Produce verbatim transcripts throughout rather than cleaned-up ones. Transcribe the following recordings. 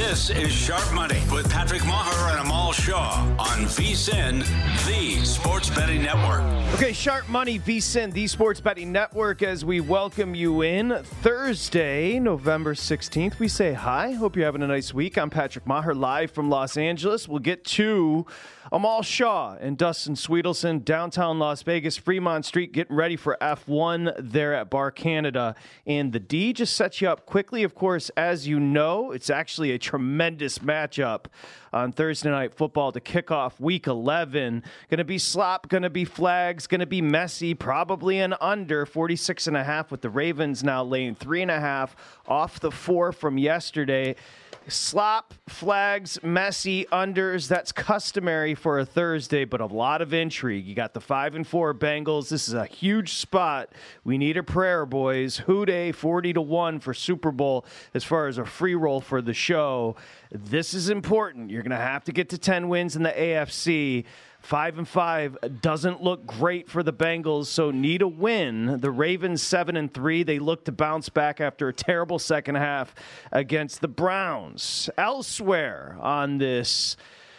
This is Sharp Money with Patrick Maher and Amal Shaw on V S I N, the Sports Betting Network. Okay, Sharp Money, V S I N, the Sports Betting Network, as we welcome you in Thursday, November sixteenth. We say hi. Hope you're having a nice week. I'm Patrick Maher, live from Los Angeles. We'll get to Amal Shaw and Dustin Sweetelson, downtown Las Vegas, Fremont Street, getting ready for F one there at Bar Canada. And the D just sets you up quickly. Of course, as you know, it's actually a tremendous matchup on Thursday Night Football to kick off Week eleven. Going to be slop, going to be flags, going to be messy, probably an under forty-six and a half with the Ravens now laying three and a half off the four from yesterday. Slop, flags, messy, unders, that's customary for a Thursday, but a lot of intrigue. You got the five and four Bengals. This is a huge spot. We need a prayer, boys. Houday, forty to one for Super Bowl as far as a free roll for the show. This is important. You're going to have to get to ten wins in the A F C. Five and five doesn't look great for the Bengals, so need a win. The Ravens seven and three. They look to bounce back after a terrible second half against the Browns. Elsewhere on this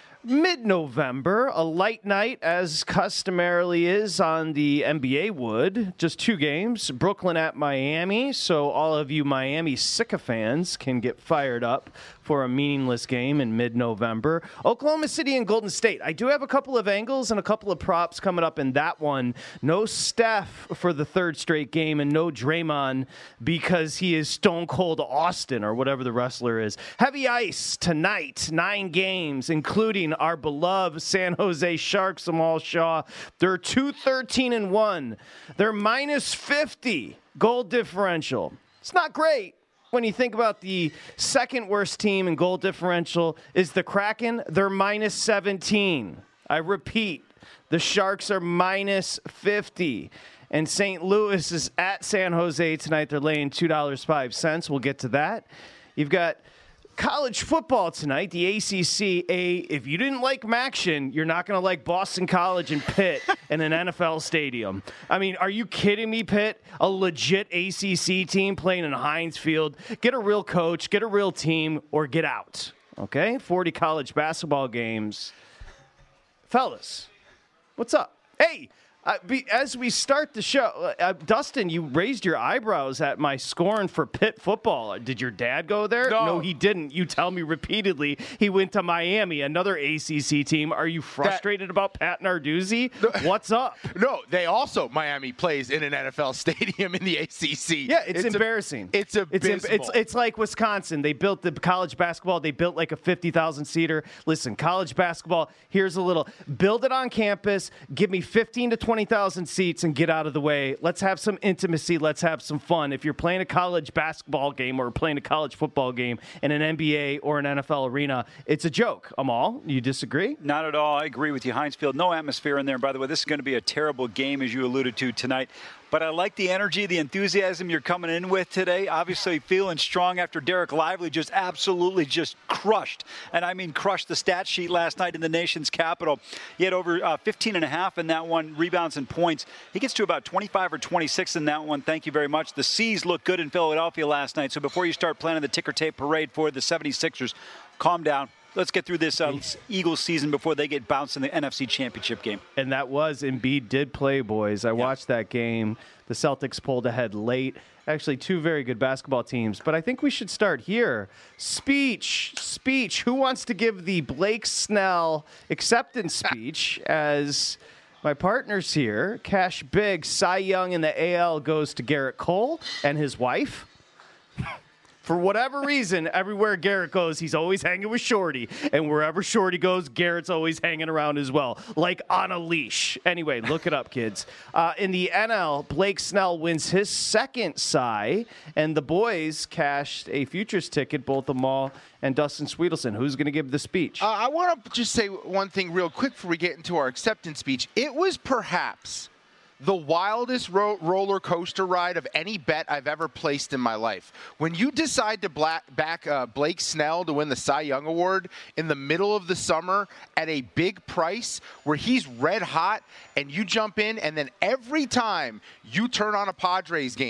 mid-November, a light night as customarily is on the N B A would. Just two games, Brooklyn at Miami, so all of you Miami sycophants can get fired up for a meaningless game in mid-November. Oklahoma City and Golden State. I do have a couple of angles and a couple of props coming up in that one. No Steph for the third straight game and no Draymond because he is Stone Cold Austin or whatever the wrestler is. Heavy ice tonight, nine games, including our beloved San Jose Sharks, Amal Shaw. They're two thirteen and one. They're minus fifty goal differential. It's not great. When you think about the second worst team in goal differential is the Kraken, they're minus seventeen. I repeat, the Sharks are minus fifty. And Saint Louis is at San Jose tonight. They're laying two dollars and five cents. We'll get to that. You've got college football tonight, the A C C. A, if you didn't like Maction, you're not going to like Boston College and Pitt in an N F L stadium. I mean, are you kidding me, Pitt? A legit A C C team playing in Heinz Field. Get a real coach, get a real team, or get out. Okay? forty college basketball games. Fellas, what's up? Hey! Uh, be, as we start the show, uh, Dustin, you raised your eyebrows at my scorn for Pitt football. Did your dad go there? No, no he didn't. You tell me repeatedly he went to Miami, another A C C team. Are you frustrated that, about Pat Narduzzi? No, What's up? No, they also, Miami plays in an N F L stadium in the A C C. Yeah, it's, it's A, embarrassing. it's abysmal. It's, it's, it's like Wisconsin. They built the college basketball. They built like a fifty thousand seater. Listen, college basketball, here's a little. Build it on campus. Give me fifteen to twenty thousand seats and get out of the way. Let's have some intimacy. Let's have some fun. If you're playing a college basketball game or playing a college football game in an N B A or an N F L arena, it's a joke. Amal, you disagree? Not at all. I agree with you. Heinz Field, no atmosphere in there. By the way, this is going to be a terrible game, as you alluded to tonight. But I like the energy, the enthusiasm you're coming in with today. Obviously feeling strong after Derek Lively just absolutely just crushed. And I mean crushed the stat sheet last night in the nation's capital. He had over uh, fifteen and a half in that one, rebounds and points. He gets to about twenty-five or twenty-six in that one. Thank you very much. The C's looked good in Philadelphia last night. So before you start planning the ticker tape parade for the seventy-sixers, calm down. Let's get through this uh, Eagles season before they get bounced in the N F C Championship game. And that was, Embiid did play, boys. I yep. watched that game. The Celtics pulled ahead late. Actually, two very good basketball teams. But I think we should start here. Speech. Speech. Who wants to give the Blake Snell acceptance speech as my partners here? Cash big. Cy Young in the A L goes to Garrett Cole and his wife. For whatever reason, everywhere Garrett goes, he's always hanging with Shorty. And wherever Shorty goes, Garrett's always hanging around as well, like on a leash. Anyway, look it up, kids. Uh, in the N L, Blake Snell wins his second Cy, and the boys cashed a futures ticket, both Amal and Dustin Sweetelson. Who's going to give the speech? Uh, I want to just say one thing real quick before we get into our acceptance speech. It was perhaps the wildest ro- roller coaster ride of any bet I've ever placed in my life. When you decide to black, back uh, Blake Snell to win the Cy Young Award in the middle of the summer at a big price where he's red hot and you jump in, and then every time you turn on a Padres game,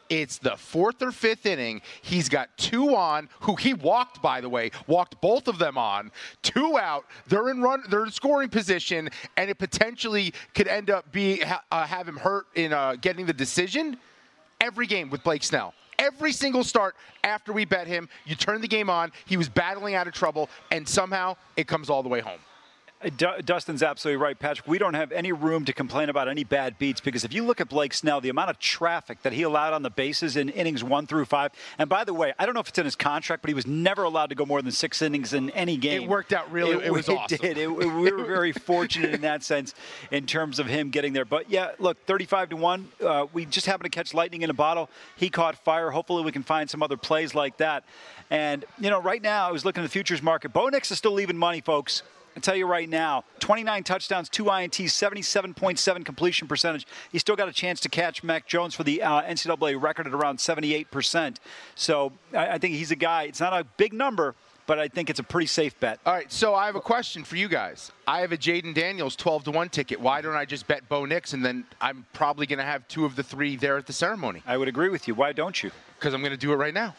It's the fourth or fifth inning. He's got two on, who he walked, by the way, walked both of them on. Two out. They're in run. They're in scoring position, and it potentially could end up being uh, have him hurt in uh, getting the decision. Every game with Blake Snell. Every single start after we bet him, you turn the game on. He was battling out of trouble, and somehow it comes all the way home. D- Dustin's absolutely right, Patrick. We don't have any room to complain about any bad beats because if you look at Blake Snell, the amount of traffic that he allowed on the bases in innings one through five, and by the way, I don't know if it's in his contract, but he was never allowed to go more than six innings in any game. It worked out really. It, it was it awesome. Did. It, we were very fortunate in that sense in terms of him getting there. But yeah, look, thirty-five to one. Uh, we just happened to catch lightning in a bottle. He caught fire. Hopefully, we can find some other plays like that. And you know, right now, I was looking at the futures market. Bo Nix is still leaving money, folks. I tell you right now, twenty-nine touchdowns, two I N Ts, seventy-seven point seven completion percentage. He's still got a chance to catch Mac Jones for the uh, N C double A record at around seventy-eight percent. So I, I think he's a guy. It's not a big number, but I think it's a pretty safe bet. All right, so I have a question for you guys. I have a Jaden Daniels twelve to one ticket. Why don't I just bet Bo Nix, and then I'm probably going to have two of the three there at the ceremony? I would agree with you. Why don't you? Because I'm going to do it right now.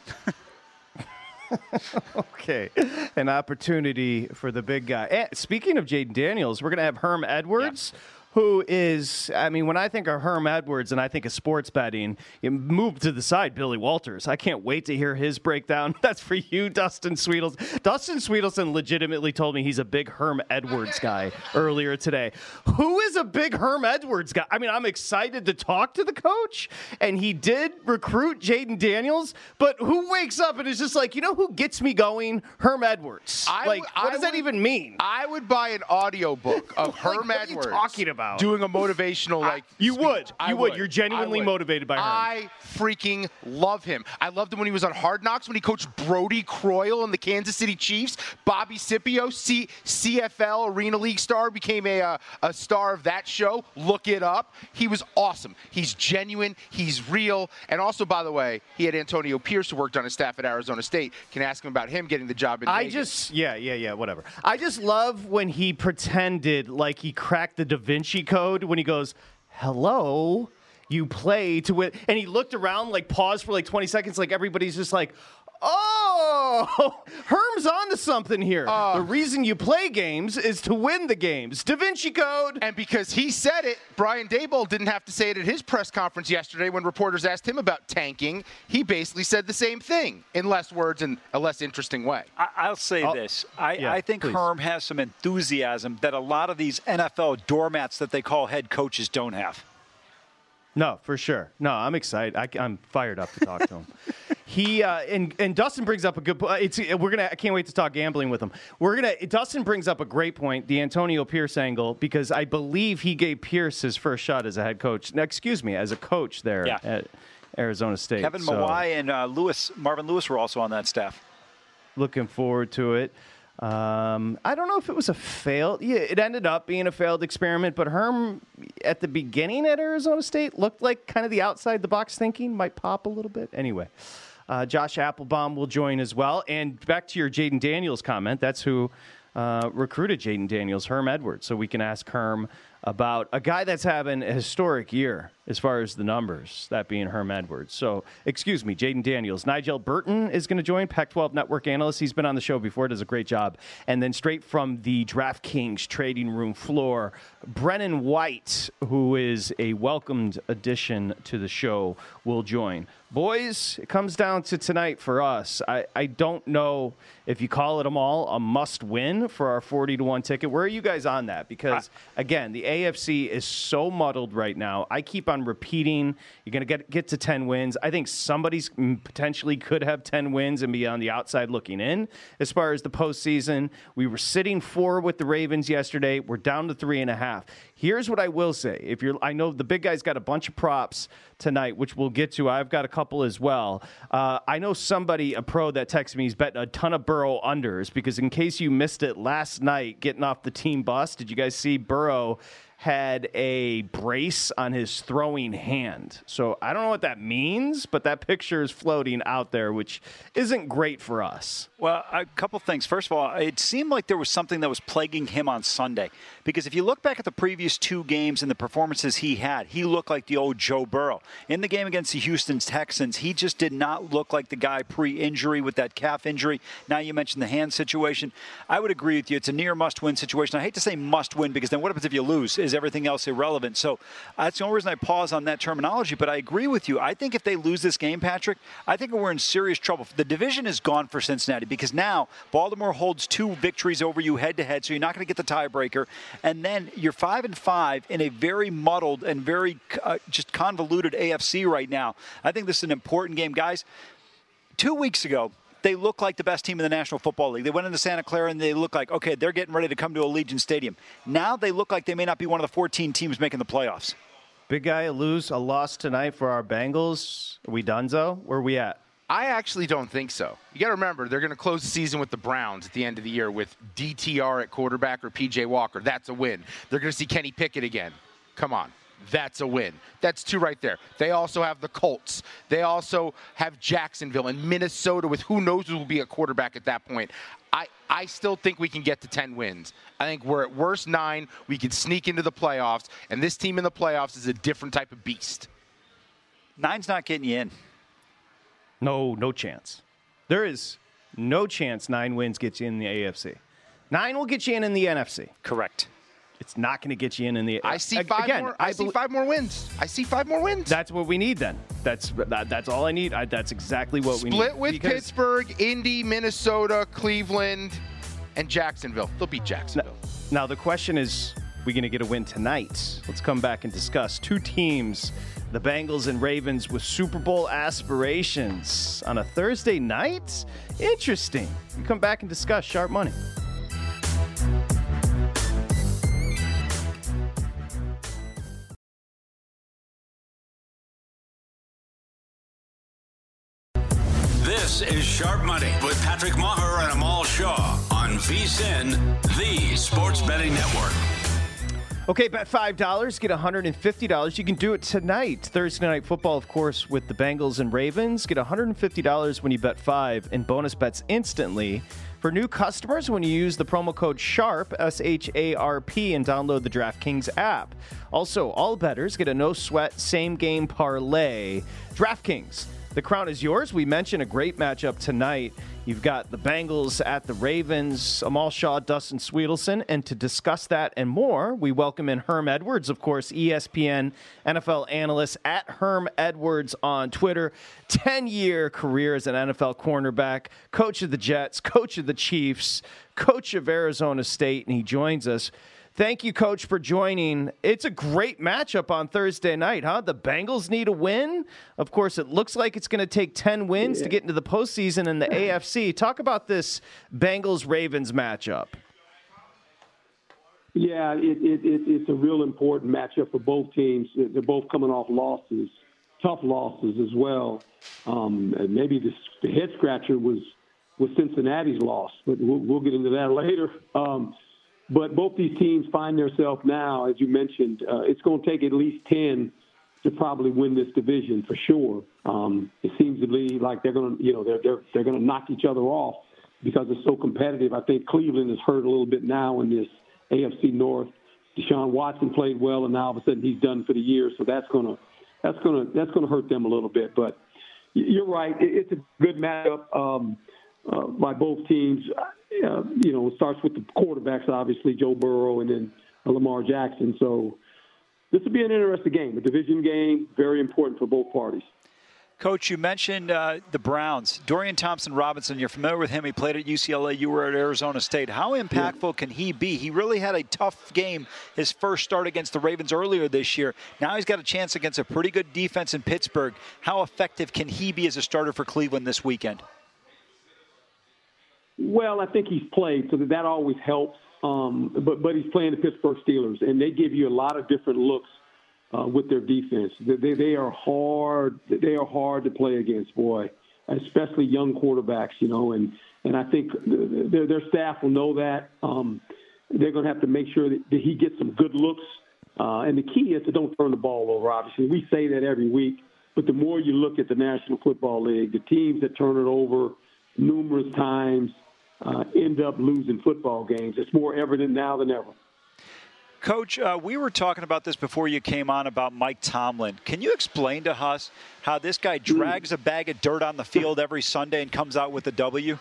Okay, an opportunity for the big guy. And speaking of Jaden Daniels, we're going to have Herm Edwards, yeah. who is, I mean, when I think of Herm Edwards and I think of sports betting, you move to the side, Billy Walters. I can't wait to hear his breakdown. That's for you, Dustin Sweetles. Dustin Sweetelson legitimately told me he's a big Herm Edwards guy earlier today. Who is a big Herm Edwards guy? I mean, I'm excited to talk to the coach, and he did recruit Jaden Daniels, but who wakes up and is just like, you know who gets me going? Herm Edwards. I like, w- what I does would, that even mean? I would buy an audio book of like, Herm what Edwards. What are you talking about? Doing a motivational, like, You speech. would. You I would. would. You're genuinely would. motivated by Herm. I freaking love him. I loved him when he was on Hard Knocks, when he coached Brody Croyle and the Kansas City Chiefs. Bobby Scipio, C- CFL Arena League star, became a, uh, a star of that show. Look it up. He was awesome. He's genuine. He's real. And also, by the way, he had Antonio Pierce, who worked on his staff at Arizona State. Can ask him about him getting the job in I Vegas. just, yeah, yeah, yeah, whatever. I just love when he pretended like he cracked the Da Vinci Code when he goes, hello, you play to win. And he looked around, like paused for like twenty seconds, like everybody's just like, oh, Herm's onto something here. Uh, the reason you play games is to win the games. Da Vinci Code. And because he said it, Brian Daboll didn't have to say it at his press conference yesterday when reporters asked him about tanking. He basically said the same thing in less words and a less interesting way. I, I'll say I'll, this. I, yeah, I think please. Herm has some enthusiasm that a lot of these N F L doormats that they call head coaches don't have. No, for sure. No, I'm excited. I, I'm fired up to talk to him. He uh, and and Dustin brings up a good point. It's we're gonna. I can't wait to talk gambling with him. We're gonna. Dustin brings up a great point, the Antonio Pierce angle, because I believe he gave Pierce his first shot as a head coach. No, excuse me, as a coach there yeah. at Arizona State. Kevin so, Mawai and uh, Lewis, Marvin Lewis were also on that staff. Looking forward to it. Um, I don't know if it was a failed. Yeah, it ended up being a failed experiment. But Herm, at the beginning at Arizona State, looked like kind of the outside the box thinking might pop a little bit. Anyway, uh, Josh Applebaum will join as well. And back to your Jaden Daniels comment, that's who uh, recruited Jaden Daniels, Herm Edwards. So we can ask Herm about a guy that's having a historic year as far as the numbers, that being Herm Edwards. So, excuse me, Jaden Daniels. Nigel Burton is going to join, Pac twelve Network analyst. He's been on the show before, does a great job. And then straight from the DraftKings trading room floor, Brennan White, who is a welcomed addition to the show, will join. Boys, it comes down to tonight for us. I, I don't know if you call it them all a must-win for our forty to one ticket. Where are you guys on that? Because, again, the A F C is so muddled right now. I keep on repeating, you're going to get get to ten wins. I think somebody's potentially could have ten wins and be on the outside looking in as far as the postseason. We were sitting four with the Ravens yesterday. We're down to three and a half. Here's what I will say. If you're, I know the big guy's got a bunch of props tonight, which we'll get to. I've got a couple as well. Uh, I know somebody, a pro that texted me, he's betting a ton of Burrow unders because in case you missed it last night, getting off the team bus, did you guys see Burrow had a brace on his throwing hand. So I don't know what that means, but that picture is floating out there, which isn't great for us. Well, a couple things. First of all, it seemed like there was something that was plaguing him on Sunday. Because if you look back at the previous two games and the performances he had, he looked like the old Joe Burrow. In the game against the Houston Texans, he just did not look like the guy pre-injury with that calf injury. Now you mentioned the hand situation. I would agree with you. It's a near must-win situation. I hate to say must-win because then what happens if you lose? Is everything else irrelevant? So that's the only reason I pause on that terminology. But I agree with you. I think if they lose this game, Patrick, I think we're in serious trouble. The division is gone for Cincinnati because now Baltimore holds two victories over you head-to-head, so you're not going to get the tiebreaker. And then you're five and five in a very muddled and very uh, just convoluted A F C right now. I think this is an important game. Guys, two weeks ago, they look like the best team in the National Football League. They went into Santa Clara and they look like, okay, they're getting ready to come to Allegiant Stadium. Now they look like they may not be one of the fourteen teams making the playoffs. Big guy, a lose, a loss tonight for our Bengals. Are we donezo? Where are we at? I actually don't think so. You got to remember, they're going to close the season with the Browns at the end of the year with D T R at quarterback or P J Walker. That's a win. They're going to see Kenny Pickett again. Come on. That's a win. That's two right there. They also have the Colts. They also have Jacksonville and Minnesota with who knows who will be a quarterback at that point. I, I still think we can get to ten wins. I think we're at worst nine. We can sneak into the playoffs, and this team in the playoffs is a different type of beast. Nine's not getting you in. No, no chance. There is no chance nine wins gets you in the A F C. Nine will get you in in the N F C. Correct. It's not going to get you in in the. I see five again, more. I, I see five more wins. I see five more wins. That's what we need. Then that's that, that's all I need. I, that's exactly what Split we need. Split with Pittsburgh, Indy, Minnesota, Cleveland, and Jacksonville. They'll beat Jacksonville. Now, now the question is, we going to get a win tonight? Let's come back and discuss two teams, the Bengals and Ravens, with Super Bowl aspirations on a Thursday night. Interesting. We come back and discuss Sharp Money. This is Sharp Money with Patrick Maher and Amal Shaw on VSiN, the Sports Betting Network. Okay, bet five dollars, get one hundred fifty dollars. You can do it tonight. Thursday Night Football, of course, with the Bengals and Ravens. Get one hundred fifty dollars when you bet five and bonus bets instantly. For new customers, when you use the promo code SHARP, S H A R P, and download the DraftKings app. Also, all bettors get a no-sweat same-game parlay. DraftKings. The crown is yours. We mentioned a great matchup tonight. You've got the Bengals at the Ravens, Amal Shaw, Dustin Swedelson. And to discuss that and more, we welcome in Herm Edwards, of course, E S P N N F L analyst at Herm Edwards on Twitter. ten-year career as an N F L cornerback, coach of the Jets, coach of the Chiefs, coach of Arizona State, and he joins us. Thank you, Coach, for joining. It's a great matchup on Thursday night, huh? The Bengals need a win. Of course, it looks like it's going to take ten wins yeah. to get into the postseason in the A F C. Talk about this Bengals-Ravens matchup. Yeah, it, it, it, it's a real important matchup for both teams. They're both coming off losses, tough losses as well. Um, maybe this, the head-scratcher was, was Cincinnati's loss, but we'll, we'll get into that later. Um, But both these teams find themselves now, as you mentioned, uh, it's going to take at least ten to probably win this division for sure. Um, it seems to be like they're going to, you know, they're they're they're going to knock each other off because it's so competitive. I think Cleveland is hurt a little bit now in this A F C North. Deshaun Watson played well, and now all of a sudden he's done for the year. So that's going to that's going to that's going to hurt them a little bit. But you're right, it's a good matchup um, uh, by both teams. Uh, you know, it starts with the quarterbacks, obviously, Joe Burrow and then uh, Lamar Jackson. So this will be an interesting game, a division game, very important for both parties. Coach, you mentioned uh, the Browns. Dorian Thompson-Robinson, you're familiar with him. He played at U C L A. You were at Arizona State. How impactful yeah. can he be? He really had a tough game his first start against the Ravens earlier this year. Now he's got a chance against a pretty good defense in Pittsburgh. How effective can he be as a starter for Cleveland this weekend? Well, I think he's played, so that, that always helps. Um, but but he's playing the Pittsburgh Steelers, and they give you a lot of different looks uh, with their defense. They they are hard. They are hard to play against, boy, especially young quarterbacks. You know, and and I think their their staff will know that. Um, they're going to have to make sure that, that he gets some good looks Uh, and the key is to don't turn the ball over, obviously. We say that every week, but the more you look at the National Football League, the teams that turn it over numerous times uh, end up losing football games. It's more evident now than ever. Coach, uh, we were talking about this before you came on about Mike Tomlin. Can you explain to us how this guy drags a bag of dirt on the field every Sunday and comes out with a W?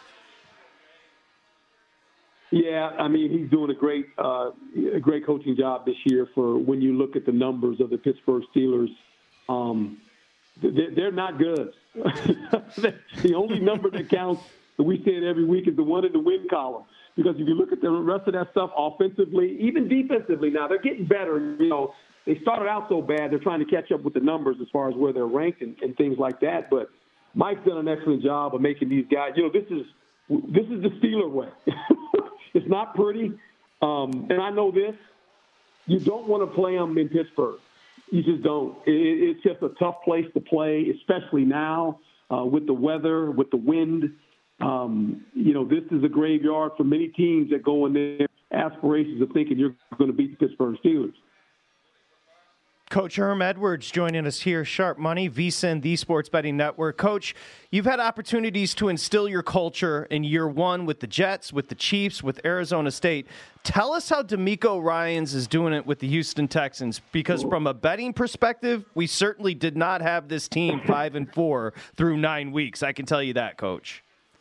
Yeah, I mean, he's doing a great uh, a great coaching job this year for when you look at the numbers of the Pittsburgh Steelers. Um, they're not good. The only number that counts, that we say it every week, is the one in the win column. Because if you look at the rest of that stuff offensively, even defensively now, they're getting better. You know, they started out so bad, they're trying to catch up with the numbers as far as where they're ranked and, and things like that. But Mike's done an excellent job of making these guys, you know, this is this is the Steeler way. It's not pretty. Um, and I know this. You don't want to play them in Pittsburgh. You just don't. It, it's just a tough place to play, especially now uh, with the weather, with the wind. Um, you know, this is a graveyard for many teams that go in there, aspirations of thinking you're going to beat the Pittsburgh Steelers. Coach Herm Edwards joining us here, Sharp Money, VSiN, the Sports Betting Network. Coach, you've had opportunities to instill your culture in year one with the Jets, with the Chiefs, with Arizona State. Tell us how DeMeco Ryans is doing it with the Houston Texans, because from a betting perspective, we certainly did not have this team five and four through nine weeks. I can tell you that, Coach.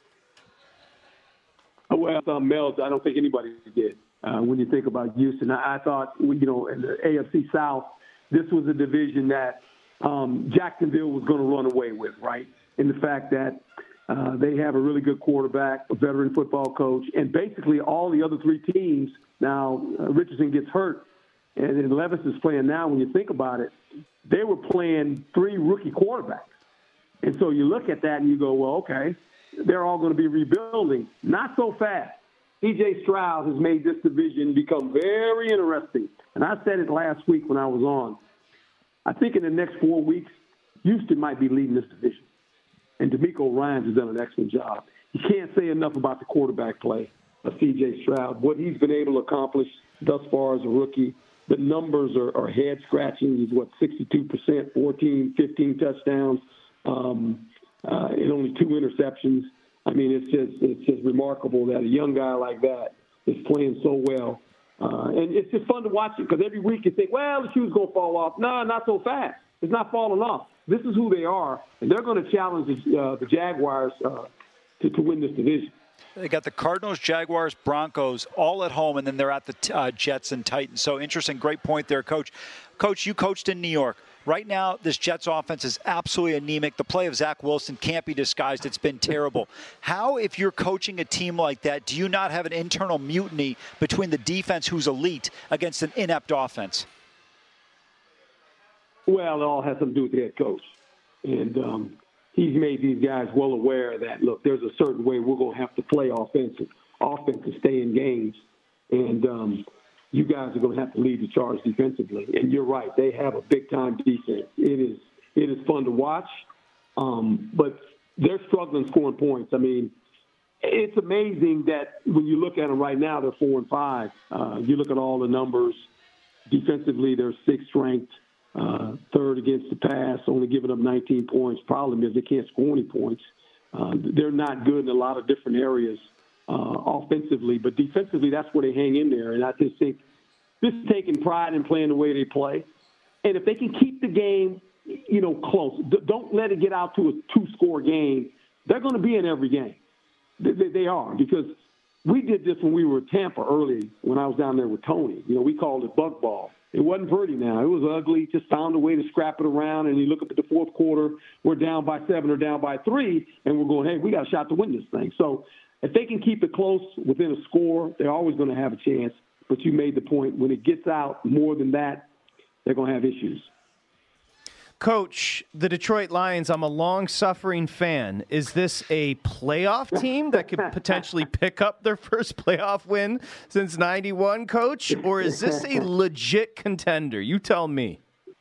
Well, um, Mel, I don't think anybody did. Uh, when you think about Houston, I, I thought, you know, in the A F C South, this was a division that um, Jacksonville was going to run away with, right? In the fact that uh, they have a really good quarterback, a veteran football coach, and basically all the other three teams. Now, uh, Richardson gets hurt, and then Levis is playing now. When you think about it, they were playing three rookie quarterbacks. And so you look at that and you go, well, okay, they're all going to be rebuilding. Not so fast. C J Stroud has made this division become very interesting. And I said it last week when I was on. I think in the next four weeks, Houston might be leading this division. And DeMeco Ryans has done an excellent job. You can't say enough about the quarterback play of C J Stroud, what he's been able to accomplish thus far as a rookie. The numbers are, are head-scratching. He's, what, sixty-two percent, fourteen, fifteen touchdowns, um, uh, and only two interceptions. I mean, it's just it's just remarkable that a young guy like that is playing so well. Uh, and it's just fun to watch it because every week you think, well, the shoe's going to fall off. No, not so fast. It's not falling off. This is who they are, and they're going to challenge the, uh, the Jaguars uh, to, to win this division. They got the Cardinals, Jaguars, Broncos all at home, and then they're at the uh, Jets and Titans. So interesting, great point there, Coach. Coach, you coached in New York. Right now, this Jets offense is absolutely anemic. The play of Zach Wilson can't be disguised. It's been terrible. How, if you're coaching a team like that, do you not have an internal mutiny between the defense, who's elite, against an inept offense? Well, it all has something to do with the head coach. And um, he's made these guys well aware that, look, there's a certain way we're going to have to play offense, offense to stay in games. And um, you guys are going to have to lead the charge defensively. And you're right. They have a big-time defense. It is it is fun to watch, um, but they're struggling scoring points. I mean, it's amazing that when you look at them right now, they're four and five. Uh, you look at all the numbers. Defensively, they're sixth ranked, uh, third against the pass, only giving up nineteen points. Problem is they can't score any points. Uh, they're not good in a lot of different areas. Uh, offensively, but defensively, that's where they hang in there. And I just think this is taking pride in playing the way they play. And if they can keep the game, you know, close, D- don't let it get out to a two-score game, they're going to be in every game. They, they, they are, because we did this when we were at Tampa early, when I was down there with Tony. You know, we called it bug ball. It wasn't pretty now. It was ugly, just found a way to scrap it around, and you look at the fourth quarter, we're down by seven or down by three, and we're going, hey, we got a shot to win this thing. So if they can keep it close within a score, they're always going to have a chance. But you made the point, when it gets out more than that, they're going to have issues. Coach, the Detroit Lions, I'm a long-suffering fan. Is this a playoff team that could potentially pick up their first playoff win since ninety-one, Coach? Or is this a legit contender? You tell me.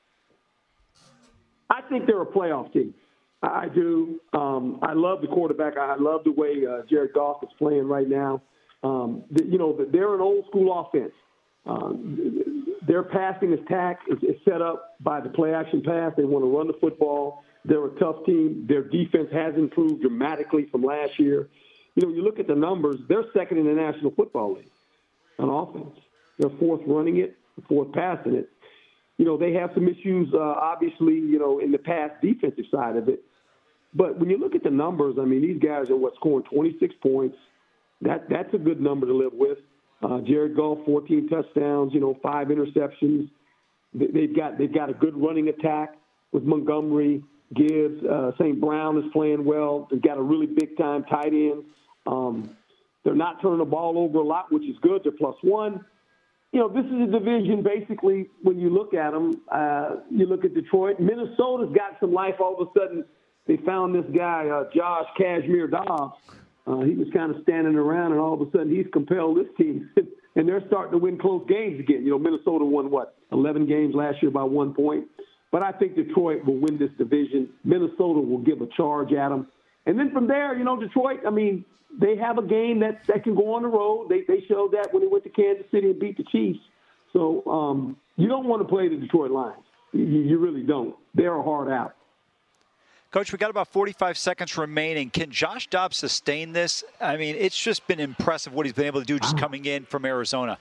I think they're a playoff team. I do. Um, I love the quarterback. I love the way uh, Jared Goff is playing right now. Um, the, you know, they're an old-school offense. Uh, their passing attack is, is set up by the play-action pass. They want to run the football. They're a tough team. Their defense has improved dramatically from last year. You know, you look at the numbers, they're second in the National Football League on offense. They're fourth running it, fourth passing it. You know, they have some issues, uh, obviously, you know, in the pass defensive side of it. But when you look at the numbers, I mean, these guys are what, scoring twenty-six points. That That's a good number to live with. Uh, Jared Goff, fourteen touchdowns, you know, five interceptions. They've got they've got a good running attack with Montgomery, Gibbs. Uh, Saint Brown is playing well. They've got a really big-time tight end. Um, they're not turning the ball over a lot, which is good. They're plus one. You know, this is a division, basically, when you look at them, uh, you look at Detroit. Minnesota's got some life. All of a sudden, they found this guy, uh, Josh Kashmir Dobbs. Uh, he was kind of standing around, and all of a sudden he's compelled this team. And they're starting to win close games again. You know, Minnesota won, what, eleven games last year by one point. But I think Detroit will win this division. Minnesota will give a charge at them. And then from there, you know, Detroit, I mean, they have a game that, that can go on the road. They they showed that when they went to Kansas City and beat the Chiefs. So um, you don't want to play the Detroit Lions. You, you really don't. They're a hard out. Coach, we got about forty-five seconds remaining. Can Josh Dobbs sustain this? I mean, it's just been impressive what he's been able to do just coming in from Arizona.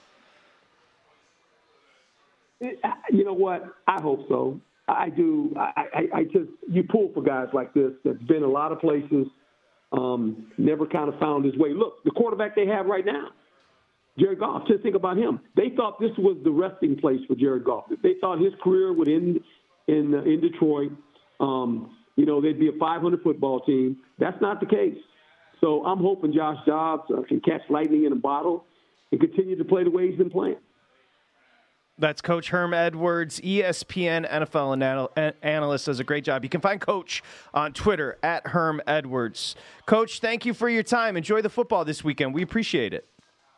You know what? I hope so. I do. I, I, I just, you pull for guys like this that's been a lot of places, um, never kind of found his way. Look, the quarterback they have right now, Jared Goff, just think about him. They thought this was the resting place for Jared Goff. They thought his career would end in, in Detroit. Um, you know, they'd be a five hundred football team. That's not the case. So I'm hoping Josh Dobbs uh, can catch lightning in a bottle and continue to play the way he's been playing. That's Coach Herm Edwards, E S P N N F L anal- analyst, does a great job. You can find Coach on Twitter at Herm Edwards. Coach, thank you for your time. Enjoy the football this weekend. We appreciate it.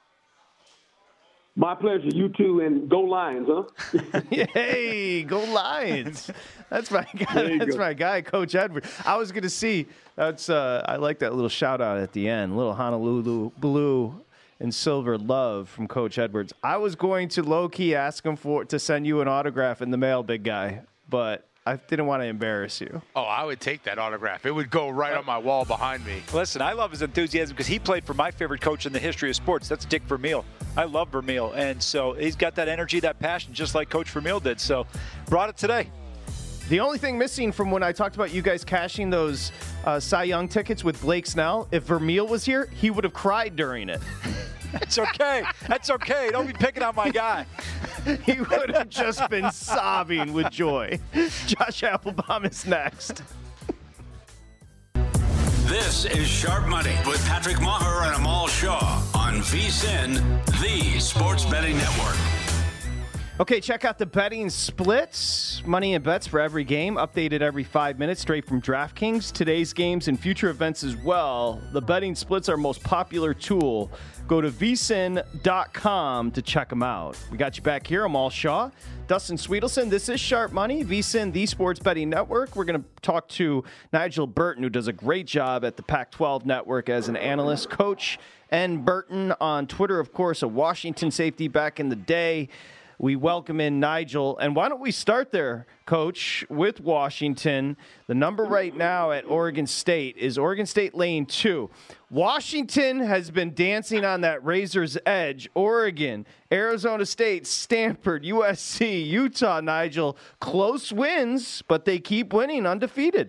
My pleasure. You too, and go Lions, huh? Hey, go Lions. That's my guy. That's go. my guy, Coach Edwards. I was going to see, that's. Uh, I like that little shout-out at the end, little Honolulu blue and silver love from Coach Edwards. I was going to low-key ask him for to send you an autograph in the mail, big guy, but I didn't want to embarrass you. Oh, I would take that autograph. It would go right on my wall behind me. Listen, I love his enthusiasm because he played for my favorite coach in the history of sports. That's Dick Vermeil. I love Vermeil, and so he's got that energy, that passion, just like Coach Vermeil did. So brought it today. The only thing missing from when I talked about you guys cashing those uh, Cy Young tickets with Blake Snell, if Vermeil was here, he would have cried during it. That's okay. That's okay. Don't be picking on my guy. He would have just been sobbing with joy. Josh Applebaum is next. This is Sharp Money with Patrick Maher and Amal Shaw on VSiN, the Sports Betting Network. Okay, check out the betting splits. Money and bets for every game, updated every five minutes, straight from DraftKings. Today's games and future events as well. The betting splits are our most popular tool. Go to V S I N dot com to check them out. We got you back here. Amal Shaw, Dustin Sweetelson. This is Sharp Money, VSiN, the Sports Betting Network. We're going to talk to Nigel Burton, who does a great job at the Pac twelve Network as an analyst. Coach N. Burton on Twitter, of course, a Washington safety back in the day. We welcome in Nigel. And why don't we start there, Coach, with Washington. The number right now at Oregon State is Oregon State lane two. Washington has been dancing on that razor's edge. Oregon, Arizona State, Stanford, U S C, Utah, Nigel. Close wins, but they keep winning undefeated.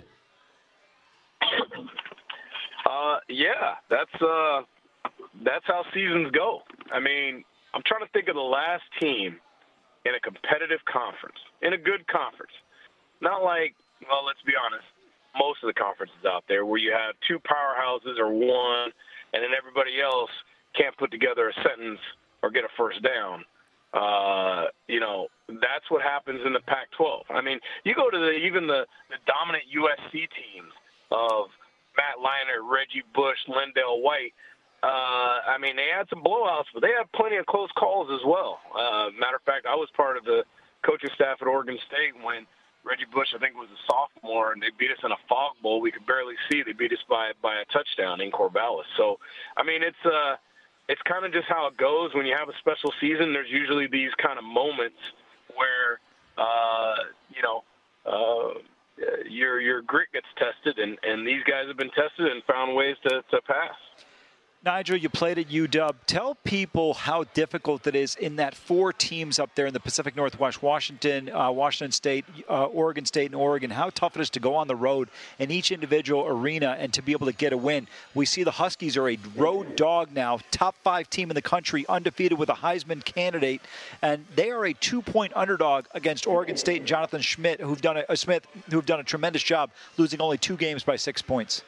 Uh, yeah, that's uh, that's how seasons go. I mean, I'm trying to think of the last team in a competitive conference, in a good conference. Not like, well, let's be honest, most of the conferences out there where you have two powerhouses or one, and then everybody else can't put together a sentence or get a first down. Uh, you know, that's what happens in the Pac twelve. I mean, you go to the, even the, the dominant U S C teams of Matt Leinart, Reggie Bush, Lindell White. Uh, I mean, they had some blowouts, but they had plenty of close calls as well. Uh, matter of fact, I was part of the coaching staff at Oregon State when Reggie Bush, I think, was a sophomore, and they beat us in a fog bowl. We could barely see. They beat us by by a touchdown in Corvallis. So, I mean, it's uh, it's kind of just how it goes. When you have a special season, there's usually these kind of moments where, uh, you know, uh, your your grit gets tested, and, and these guys have been tested and found ways to, to pass. Nigel, you played at U W. Tell people how difficult it is in that four teams up there in the Pacific Northwest, Washington, uh, Washington State, uh, Oregon State, and Oregon, how tough it is to go on the road in each individual arena and to be able to get a win. We see the Huskies are a road dog now, top five team in the country, undefeated with a Heisman candidate, and they are a two-point underdog against Oregon State and Jonathan Schmidt, who've done a, uh, Smith, who've done a tremendous job, losing only two games by six points.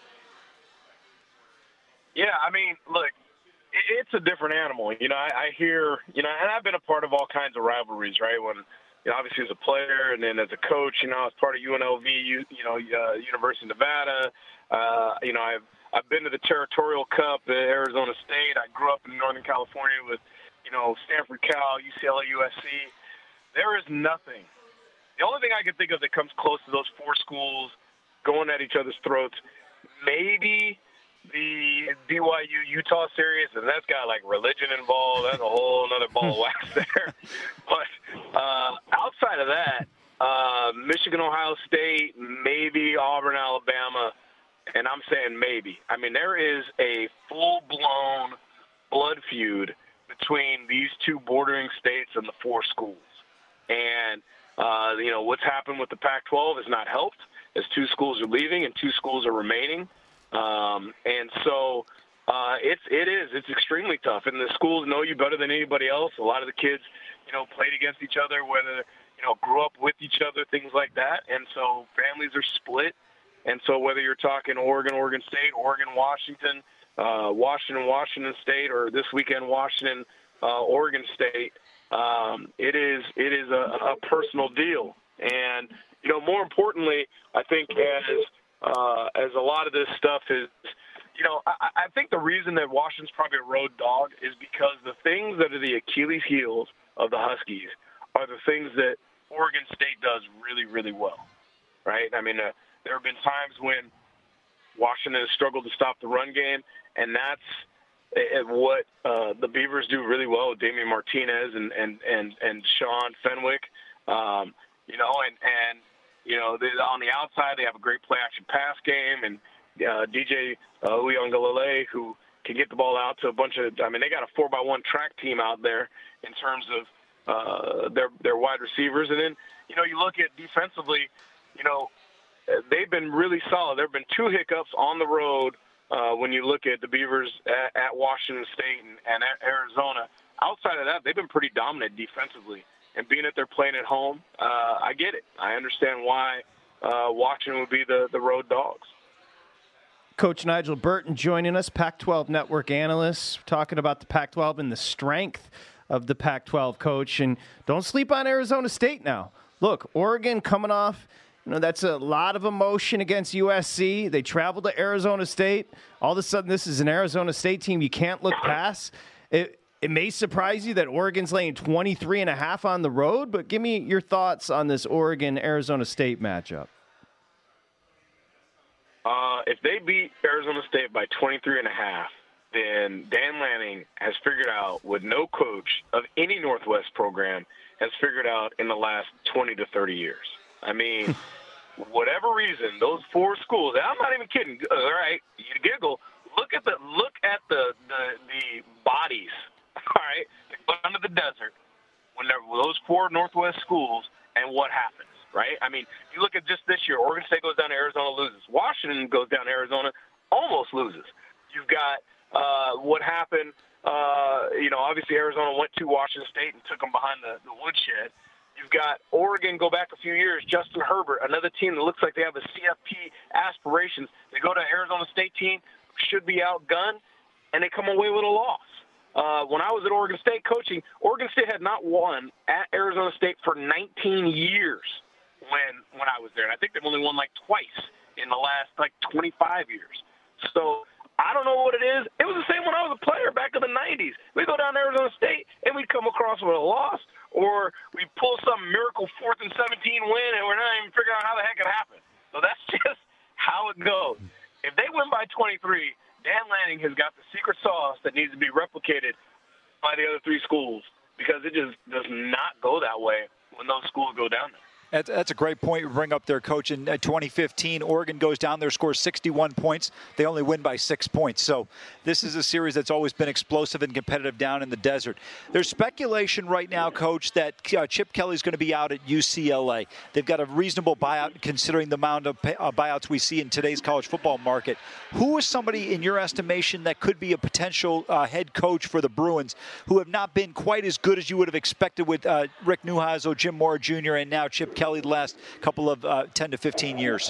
Yeah, I mean, look, it's a different animal. You know, I, I hear, you know, and I've been a part of all kinds of rivalries, right? When, you know, obviously as a player and then as a coach, you know, as part of U N L V, you, you know, uh, University of Nevada. Uh, you know, I've I've been to the Territorial Cup at Arizona State. I grew up in Northern California with, you know, Stanford, Cal, U C L A, U S C. There is nothing. The only thing I can think of that comes close to those four schools going at each other's throats, maybe the B Y U-Utah series, and that's got, like, religion involved. That's a whole other ball of wax there. But uh, outside of that, uh, Michigan, Ohio State, maybe Auburn, Alabama, and I'm saying maybe. I mean, there is a full-blown blood feud between these two bordering states and the four schools. And, uh, you know, what's happened with the Pac twelve has not helped, as two schools are leaving and two schools are remaining. Um, and so uh, it's it is it's extremely tough, and the schools know you better than anybody else. A lot of the kids, you know, played against each other, whether you know grew up with each other, things like that. And so families are split. And so whether you're talking Oregon, Oregon State, Oregon, Washington, uh, Washington, Washington State, or this weekend Washington, uh, Oregon State, um, it is it is a, a personal deal. And you know, more importantly, I think as Uh, as a lot of this stuff is, you know, I, I think the reason that Washington's probably a road dog is because the things that are the Achilles heels of the Huskies are the things that Oregon State does really, really well, right? I mean, uh, there have been times when Washington has struggled to stop the run game, and that's uh, what uh, the Beavers do really well with Damian Martinez and, and, and, and Sean Fenwick, um, you know, and, and You know, on the outside, they have a great play-action pass game, and uh, D J uh, Uiagalelei, who can get the ball out to a bunch of – I mean, they got a four by one track team out there in terms of uh, their their wide receivers. And then, you know, you look at defensively, you know, they've been really solid. There have been two hiccups on the road uh, when you look at the Beavers at, at Washington State and, and at Arizona. Outside of that, they've been pretty dominant defensively. And being that they're playing at home, uh, I get it. I understand why uh, Washington would be the, the road dogs. Coach Nigel Burton joining us, Pac twelve Network analyst, talking about the Pac twelve and the strength of the Pac twelve, Coach. And don't sleep on Arizona State now. Look, Oregon coming off, you know, that's a lot of emotion against U S C. They traveled to Arizona State. All of a sudden, this is an Arizona State team you can't look past. It, It may surprise you that Oregon's laying twenty-three and a half on the road, but give me your thoughts on this Oregon-Arizona State matchup. Uh, if they beat Arizona State by twenty-three and a half, then Dan Lanning has figured out what no coach of any Northwest program has figured out in the last twenty to thirty years. I mean, whatever reason, those four schools, and I'm not even kidding, all right, you giggle, look at the, look at the, the, the bodies. All right, they put under the desert when there were those four Northwest schools, and what happens, right? I mean, you look at just this year, Oregon State goes down to Arizona, loses. Washington goes down to Arizona, almost loses. You've got uh, what happened, uh, you know, obviously Arizona went to Washington State and took them behind the, the woodshed. You've got Oregon go back a few years, Justin Herbert, another team that looks like they have a C F P aspirations. They go to Arizona State team, should be outgunned, and they come away with a loss. Uh, when I was at Oregon State coaching, Oregon State had not won at Arizona State for nineteen years when when I was there. And I think they've only won like twice in the last like twenty-five years. So I don't know what it is. It was the same when I was a player back in the nineties. We go down to Arizona State and we'd come across with a loss, or we pull some miracle fourth and seventeen win and we're not even figuring out how the heck it happened. So that's just how it goes. If they win by twenty-three, Dan Lanning has got the secret sauce that needs to be replicated by the other three schools because it just does not go that way when those schools go down there. That's, that's a great point you bring up there, Coach. In uh, twenty fifteen, Oregon goes down there, scores sixty-one points. They only win by six points. So this is a series that's always been explosive and competitive down in the desert. There's speculation right now, Coach, that uh, Chip Kelly's going to be out at U C L A. They've got a reasonable buyout considering the amount of pay, uh, buyouts we see in today's college football market. Who is somebody, in your estimation, that could be a potential uh, head coach for the Bruins who have not been quite as good as you would have expected with uh, Rick Neuheisel, Jim Mora Junior, and now Chip Kelly? Kelly the last couple of uh, ten to fifteen years?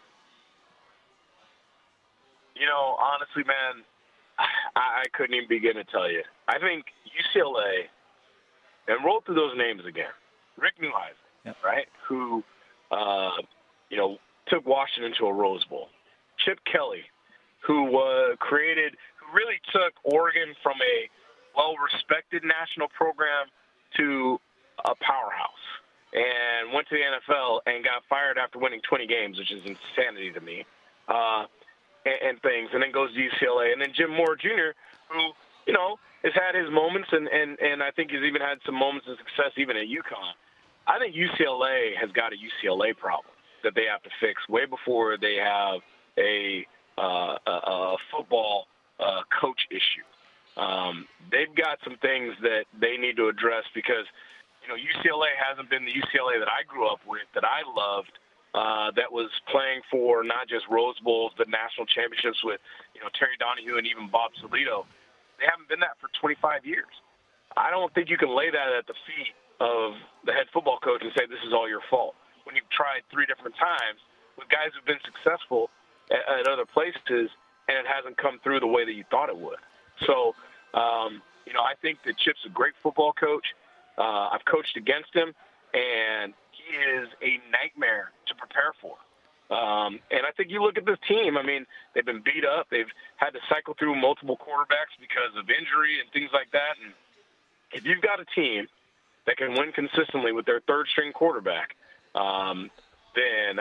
You know, honestly, man, I, I couldn't even begin to tell you. I think U C L A, and roll through those names again. Rick Neuheisel, yep. right, who, uh, you know, took Washington to a Rose Bowl. Chip Kelly, who uh, created, who really took Oregon from a well-respected national program to a powerhouse. And went to the N F L and got fired after winning twenty games, which is insanity to me, uh, and, and things. And then goes to U C L A. And then Jim Mora Junior, who, you know, has had his moments, and, and, and I think he's even had some moments of success even at UConn. I think U C L A has got a U C L A problem that they have to fix way before they have a, uh, a, a football uh, coach issue. Um, they've got some things that they need to address because – you know, U C L A hasn't been the U C L A that I grew up with, that I loved, uh, that was playing for not just Rose Bowls, but national championships with, you know, Terry Donahue and even Bob Solito. They haven't been that for twenty-five years. I don't think you can lay that at the feet of the head football coach and say this is all your fault when you've tried three different times with guys who've been successful at, at other places and it hasn't come through the way that you thought it would. So, um, you know, I think that Chip's a great football coach. Uh, I've coached against him, and he is a nightmare to prepare for. Um, and I think you look at this team, I mean, they've been beat up. They've had to cycle through multiple quarterbacks because of injury and things like that. And if you've got a team that can win consistently with their third-string quarterback, um, then,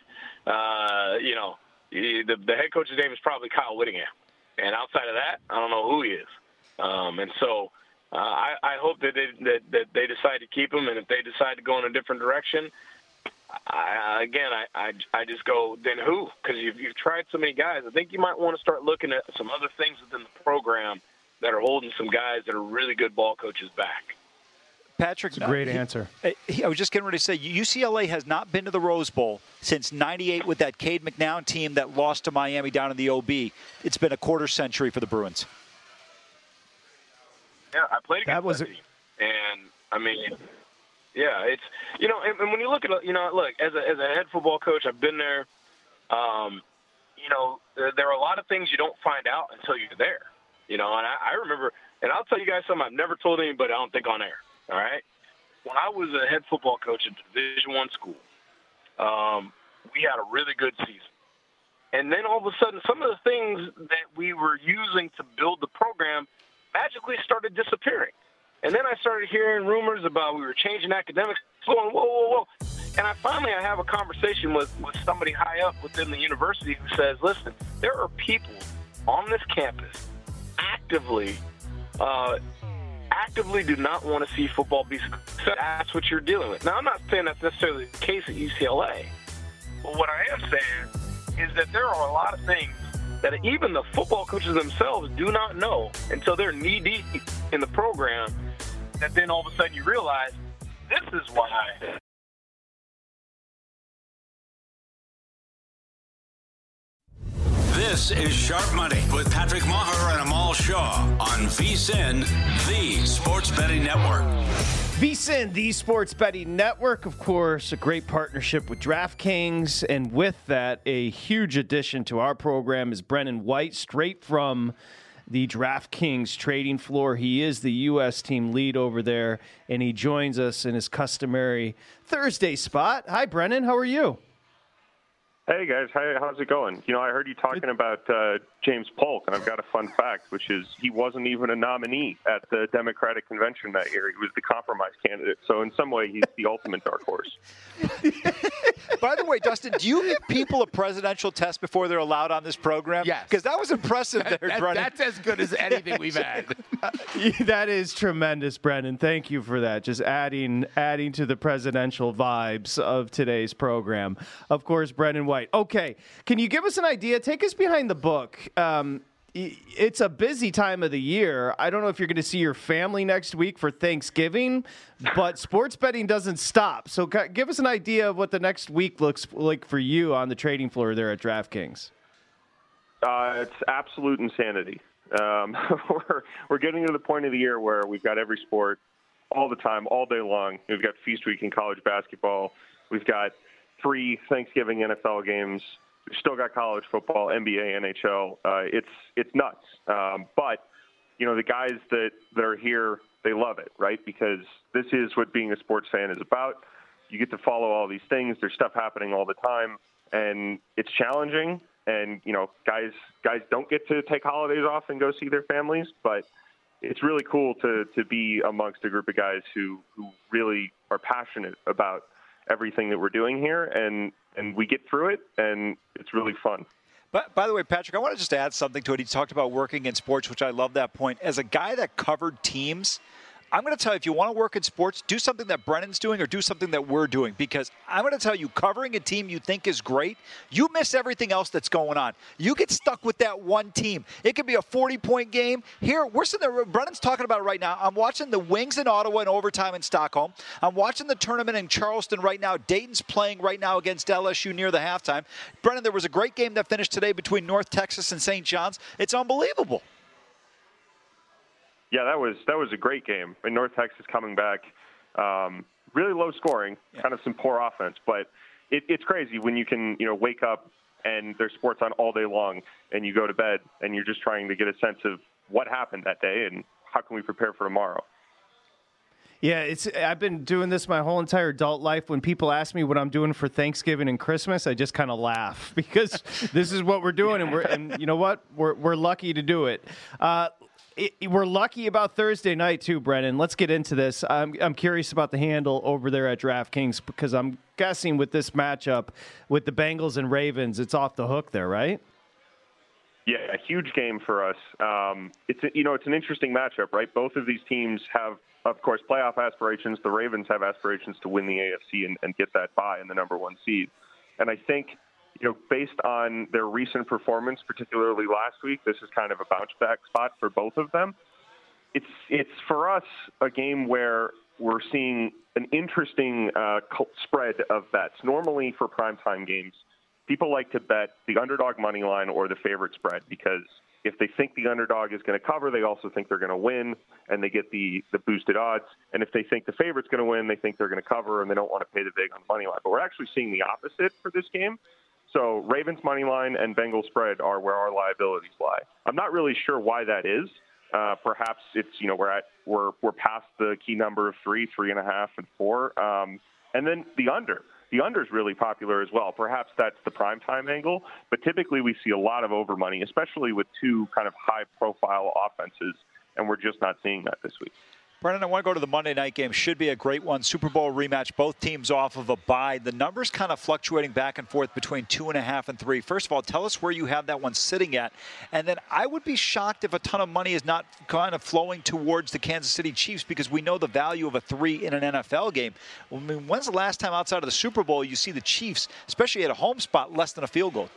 uh, you know, the, the head coach's name is probably Kyle Whittingham. And outside of that, I don't know who he is. Um, and so – Uh, I, I hope that they, that, that they decide to keep him, and if they decide to go in a different direction, I, again, I, I, I just go, then who? Because you've, you've tried so many guys. I think you might want to start looking at some other things within the program that are holding some guys that are really good ball coaches back. Patrick, that's a great uh, answer. He, he, I was just getting ready to say, U C L A has not been to the Rose Bowl since ninety-eight with that Cade McNown team that lost to Miami down in the O B. It's been a quarter century for the Bruins. Yeah, I played against that, was that team. And, I mean, yeah, it's, you know, and, and when you look at, you know, look, as a, as a head football coach, I've been there. Um, you know, there, there are a lot of things you don't find out until you're there. You know, and I, I remember, and I'll tell you guys something I've never told anybody, I don't think on air, all right? When I was a head football coach at Division I school, um, we had a really good season. And then all of a sudden, some of the things that we were using to build the program magically started disappearing. And then I started hearing rumors about we were changing academics, going, whoa, whoa, whoa. And I finally I have a conversation with, with somebody high up within the university who says, listen, there are people on this campus actively, uh, actively do not want to see football be successful. That's what you're dealing with. Now, I'm not saying that's necessarily the case at U C L A. But what I am saying is that there are a lot of things that even the football coaches themselves do not know until they're knee-deep in the program, that then all of a sudden you realize this is why. This is Sharp Money with Patrick Maher and Amal Shaw on V S I N, the Sports Betting Network. V S I N, the Sports Betting Network, of course, a great partnership with DraftKings. And with that, a huge addition to our program is Brennan White, straight from the DraftKings trading floor. He is the U S team lead over there, and he joins us in his customary Thursday spot. Hi, Brennan. How are you? Hey, guys. How, how's it going? You know, I heard you talking about uh, James Polk, and I've got a fun fact, which is he wasn't even a nominee at the Democratic convention that year. He was the compromise candidate. So in some way, he's the ultimate dark horse. By the way, Dustin, do you give people a presidential test before they're allowed on this program? Yes. Because that was impressive that, there, that, Brennan. That's as good as anything we've had. That is tremendous, Brennan. Thank you for that. Just adding adding to the presidential vibes of today's program. Of course, Brennan White. Okay, can you give us an idea? Take us behind the book. Um, it's a busy time of the year. I don't know if you're going to see your family next week for Thanksgiving, but sports betting doesn't stop. So give us an idea of what the next week looks like for you on the trading floor there at DraftKings. Uh, it's absolute insanity. Um, we're, we're getting to the point of the year where we've got every sport all the time, all day long. We've got Feast Week in college basketball. We've got three Thanksgiving N F L games. We've still got college football, N B A, N H L. Uh, it's it's nuts. Um, but, you know, the guys that, that are here, they love it, right? Because this is what being a sports fan is about. You get to follow all these things. There's stuff happening all the time, and it's challenging. And, you know, guys guys don't get to take holidays off and go see their families, but it's really cool to, to be amongst a group of guys who, who really are passionate about everything that we're doing here, and, and we get through it, and it's really fun. But by the way, Patrick, I want to just add something to it. He talked about working in sports, which I love that point. As a guy that covered teams, I'm going to tell you, if you want to work in sports, do something that Brennan's doing or do something that we're doing. Because I'm going to tell you, covering a team you think is great, you miss everything else that's going on. You get stuck with that one team. It could be a forty-point game. Here, we're sitting there, Brennan's talking about it right now. I'm watching the Wings in Ottawa in overtime in Stockholm. I'm watching the tournament in Charleston right now. Dayton's playing right now against L S U near the halftime. Brennan, there was a great game that finished today between North Texas and Saint John's. It's unbelievable. Yeah, that was that was a great game. And North Texas coming back, um, really low scoring, yeah. kind of some poor offense. But it, it's crazy when you can, you know, wake up and there's sports on all day long, and you go to bed and you're just trying to get a sense of what happened that day and how can we prepare for tomorrow. Yeah, it's. I've been doing this my whole entire adult life. When people ask me what I'm doing for Thanksgiving and Christmas, I just kind of laugh because this is what we're doing, and we're and you know what, we're we're lucky to do it. Uh, It, we're lucky about Thursday night, too, Brennan. Let's get into this. I'm, I'm curious about the handle over there at DraftKings because I'm guessing with this matchup with the Bengals and Ravens, it's off the hook there, right? Yeah, a huge game for us. Um, it's a, you know, it's an interesting matchup, right? Both of these teams have, of course, playoff aspirations. The Ravens have aspirations to win the A F C and, and get that bye in the number one seed. And I think, you know, based on their recent performance, particularly last week, this is kind of a bounce back spot for both of them. It's it's for us a game where we're seeing an interesting uh, spread of bets. Normally for primetime games, people like to bet the underdog money line or the favorite spread because if they think the underdog is going to cover, they also think they're going to win, and they get the, the boosted odds. And if they think the favorite's going to win, they think they're going to cover, and they don't want to pay the big on the money line. But we're actually seeing the opposite for this game. So Ravens money line and Bengals spread are where our liabilities lie. I'm not really sure why that is. Uh, perhaps it's, you know, we're at we're we're past the key number of three, three and a half, and four, um, and then the under. The under is really popular as well. Perhaps that's the primetime angle, but typically we see a lot of over money, especially with two kind of high-profile offenses, and we're just not seeing that this week. Brennan, I want to go to the Monday night game. Should be a great one. Super Bowl rematch. Both teams off of a bye. The numbers kind of fluctuating back and forth between two and a half and three. First of all, tell us where you have that one sitting at. And then I would be shocked if a ton of money is not kind of flowing towards the Kansas City Chiefs because we know the value of a three in an N F L game. I mean, when's the last time outside of the Super Bowl you see the Chiefs, especially at a home spot, less than a field goal?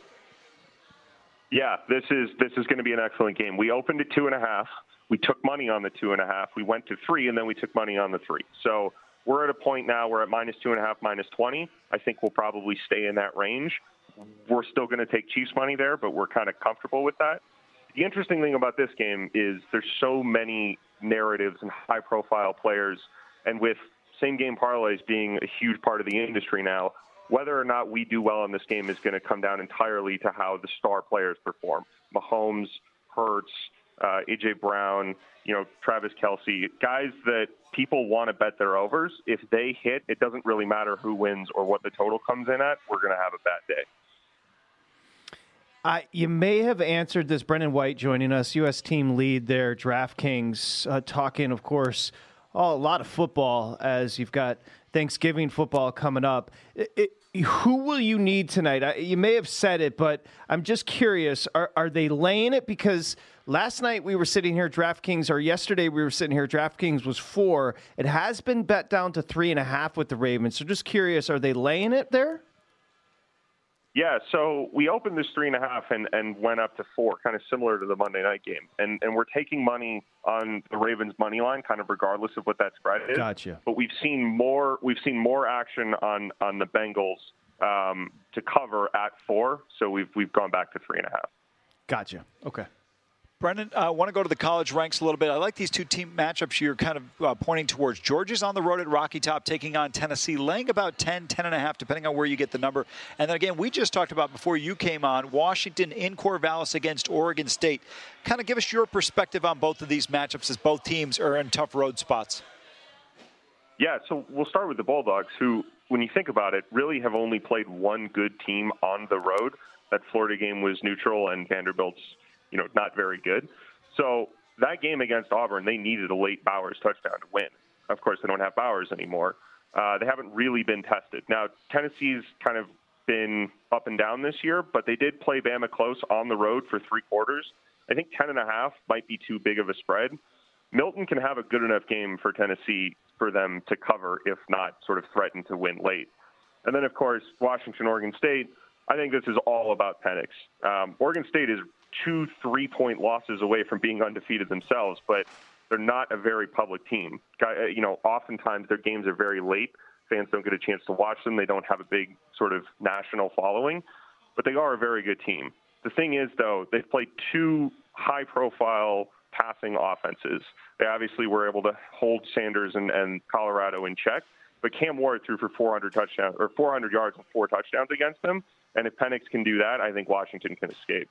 Yeah, this is this is going to be an excellent game. We opened at two and a half. We took money on the two and a half. We went to three, and then we took money on the three. So we're at a point now where at minus two and a half, minus twenty. I think we'll probably stay in that range. We're still going to take Chiefs money there, but we're kind of comfortable with that. The interesting thing about this game is there's so many narratives and high-profile players, and with same-game parlays being a huge part of the industry now, whether or not we do well in this game is going to come down entirely to how the star players perform. Mahomes, Hurts, uh, A J Brown, you know, Travis Kelce, guys that people want to bet their overs. If they hit, it doesn't really matter who wins or what the total comes in at. We're going to have a bad day. I, you may have answered this. Brendan White joining us, U S team lead there, DraftKings, uh, talking, of course, oh, a lot of football as you've got Thanksgiving football coming up. It, it, who will you need tonight? I, you may have said it, but I'm just curious. Are, are they laying it? Because last night we were sitting here, DraftKings, or yesterday we were sitting here, DraftKings was four. It has been bet down to three and a half with the Ravens. So just curious, are they laying it there? Yeah, so we opened this three and a half and, and went up to four, kind of similar to the Monday night game. And and we're taking money on the Ravens money line, kind of regardless of what that spread is. Gotcha. But we've seen more we've seen more action on on the Bengals um, to cover at four, so we've we've gone back to three and a half. Gotcha. Okay. Brendan, I uh, want to go to the college ranks a little bit. I like these two team matchups you're kind of uh, pointing towards. Georgia's on the road at Rocky Top taking on Tennessee, laying about ten, ten and a half, depending on where you get the number. And then again, we just talked about before you came on, Washington in Corvallis against Oregon State. Kind of give us your perspective on both of these matchups as both teams are in tough road spots. Yeah, so we'll start with the Bulldogs, who, when you think about it, really have only played one good team on the road. That Florida game was neutral, and Vanderbilt's you know, not very good. So that game against Auburn, they needed a late Bowers touchdown to win. Of course, they don't have Bowers anymore. Uh, they haven't really been tested. Now, Tennessee's kind of been up and down this year, but they did play Bama close on the road for three quarters. I think ten and a half might be too big of a spread. Milton can have a good enough game for Tennessee for them to cover, if not sort of threaten to win late. And then, of course, Washington, Oregon State. I think this is all about Penix. Um, Oregon State is two three-point losses away from being undefeated themselves, but they're not a very public team. You know, oftentimes their games are very late. Fans don't get a chance to watch them. They don't have a big sort of national following, but they are a very good team. The thing is, though, they've played two high-profile passing offenses. They obviously were able to hold Sanders and, and Colorado in check, but Cam Ward threw for four hundred touchdowns or four hundred yards and four touchdowns against them. And if Penix can do that, I think Washington can escape.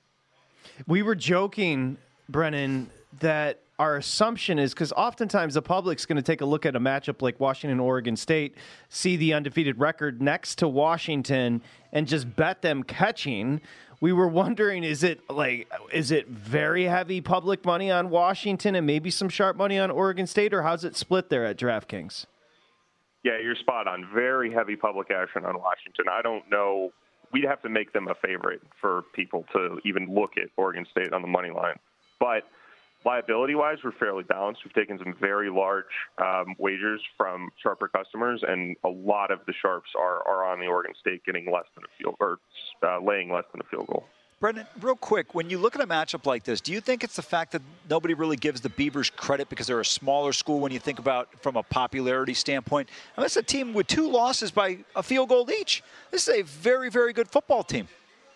We were joking, Brennan, that our assumption is because oftentimes the public's going to take a look at a matchup like Washington, Oregon State, see the undefeated record next to Washington, and just bet them catching. We were wondering, is it like, is it very heavy public money on Washington and maybe some sharp money on Oregon State, or how's it split there at DraftKings? Yeah, you're spot on. Very heavy public action on Washington. I don't know. We'd have to make them a favorite for people to even look at Oregon State on the money line. But liability-wise, we're fairly balanced. We've taken some very large um, wagers from sharper customers, and a lot of the sharps are, are on the Oregon State getting less than a field or uh, laying less than a field goal. Brendan, real quick, when you look at a matchup like this, do you think it's the fact that nobody really gives the Beavers credit because they're a smaller school when you think about from a popularity standpoint? I mean, it's a team with two losses by a field goal each. This is a very, very good football team.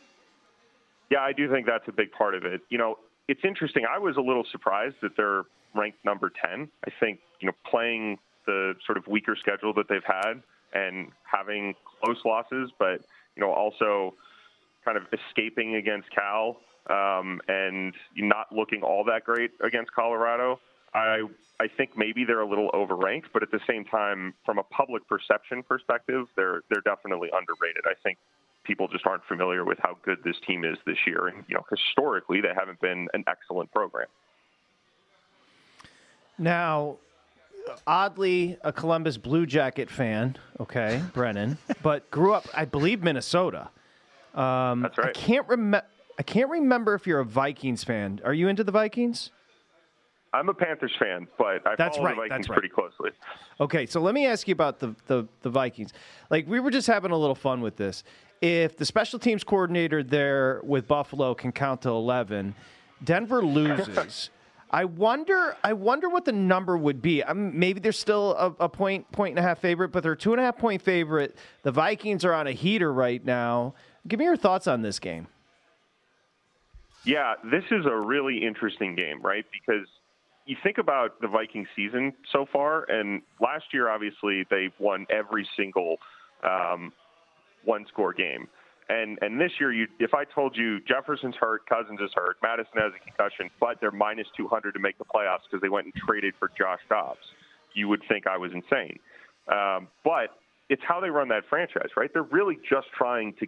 Yeah, I do think that's a big part of it. You know, it's interesting. I was a little surprised that they're ranked number ten. I think, you know, playing the sort of weaker schedule that they've had and having close losses, but, you know, also kind of escaping against Cal um, and not looking all that great against Colorado. I I think maybe they're a little overranked, but at the same time, from a public perception perspective, they're they're definitely underrated. I think people just aren't familiar with how good this team is this year, and you know, historically, they haven't been an excellent program. Now, oddly, a Columbus Blue Jacket fan, okay, Brennan, but grew up, I believe, Minnesota. Um, That's right. I can't remember. I can't remember if you're a Vikings fan. Are you into the Vikings? I'm a Panthers fan, but I That's follow right, the Vikings that's right. pretty closely. Okay, so let me ask you about the, the, the Vikings. Like, we were just having a little fun with this. If the special teams coordinator there with Buffalo can count to eleven, Denver loses. I wonder. I wonder what the number would be. I'm, maybe they're still a, a point, point and a half favorite, but they're a two and a half point favorite. The Vikings are on a heater right now. Give me your thoughts on this game. Yeah, this is a really interesting game, right? Because you think about the Viking season so far, and last year, obviously, they've won every single um, one-score game. And and this year, you, if I told you Jefferson's hurt, Cousins is hurt, Madison has a concussion, but they're minus two hundred to make the playoffs because they went and traded for Josh Dobbs, you would think I was insane. Um, but it's how they run that franchise, right? They're really just trying to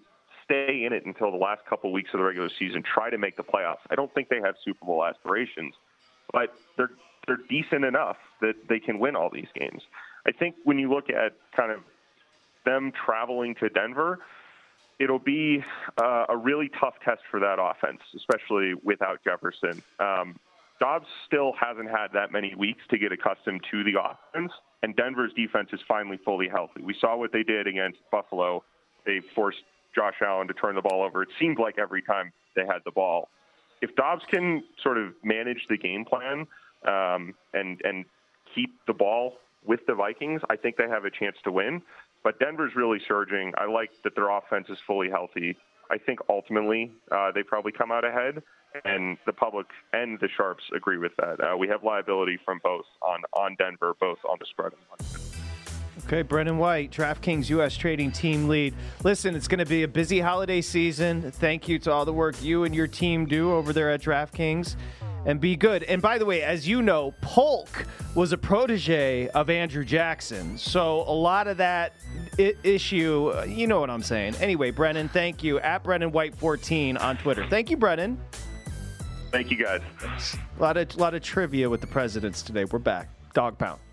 stay in it until the last couple weeks of the regular season, try to make the playoffs. I don't think they have Super Bowl aspirations, but they're they're decent enough that they can win all these games. I think when you look at kind of them traveling to Denver, it'll be uh, a really tough test for that offense, especially without Jefferson. Um, Dobbs still hasn't had that many weeks to get accustomed to the offense, and Denver's defense is finally fully healthy. We saw what they did against Buffalo. They forced Josh Allen to turn the ball over. It seemed like every time they had the ball. If Dobbs can sort of manage the game plan um, and and keep the ball with the Vikings, I think they have a chance to win. But Denver's really surging. I like that their offense is fully healthy. I think ultimately uh, they probably come out ahead, and the public and the Sharps agree with that. Uh, we have liability from both on, on Denver, both on the spread and money. Okay, Brendan White, DraftKings U S Trading Team Lead. Listen, it's going to be a busy holiday season. Thank you to all the work you and your team do over there at DraftKings. And be good. And by the way, as you know, Polk was a protege of Andrew Jackson. So a lot of that I- issue, you know what I'm saying. Anyway, Brennan, thank you. At Brennan White fourteen on Twitter. Thank you, Brennan. Thank you, guys. A lot of, lot of trivia with the presidents today. We're back. Dog Pound.